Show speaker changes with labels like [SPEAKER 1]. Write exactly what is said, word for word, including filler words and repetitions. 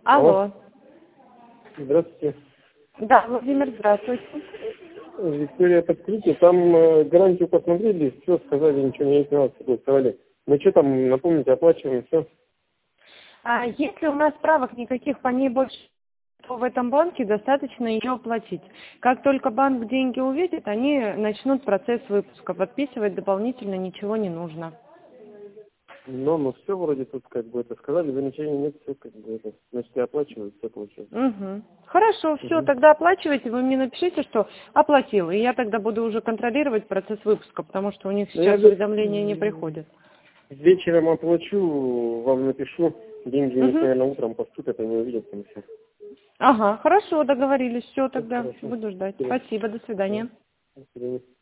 [SPEAKER 1] Алло.
[SPEAKER 2] Алло.
[SPEAKER 1] Здравствуйте.
[SPEAKER 2] Да, Владимир, здравствуйте.
[SPEAKER 1] Виктория, подскажите, там э, гарантию посмотрели, все сказали, ничего не изменилось, согласовали. Мы что там, напомните, оплачиваем, все?
[SPEAKER 2] А если у нас правок никаких по ней больше, то в этом банке достаточно ее оплатить. Как только банк деньги увидит, они начнут процесс выпуска. Подписывать дополнительно ничего не нужно.
[SPEAKER 1] Но, ну все вроде тут как бы это сказали, замечаний нет, все как бы это. Значит, я оплачиваю, все получается.
[SPEAKER 2] Угу. Хорошо, все,
[SPEAKER 1] Угу.
[SPEAKER 2] тогда оплачивайте. Вы мне напишите, что оплатил, и я тогда буду уже контролировать процесс выпуска, потому что у них
[SPEAKER 1] Ну, я
[SPEAKER 2] сейчас
[SPEAKER 1] г-
[SPEAKER 2] уведомления не приходят.
[SPEAKER 1] вечером оплачу, вам напишу, деньги у них,
[SPEAKER 2] Угу.
[SPEAKER 1] наверное, утром поступят, они увидят там все.
[SPEAKER 2] Ага, хорошо, договорились. Все, тогда
[SPEAKER 1] Хорошо.
[SPEAKER 2] буду ждать.
[SPEAKER 1] Спасибо.
[SPEAKER 2] Спасибо, до свидания.
[SPEAKER 1] До свидания.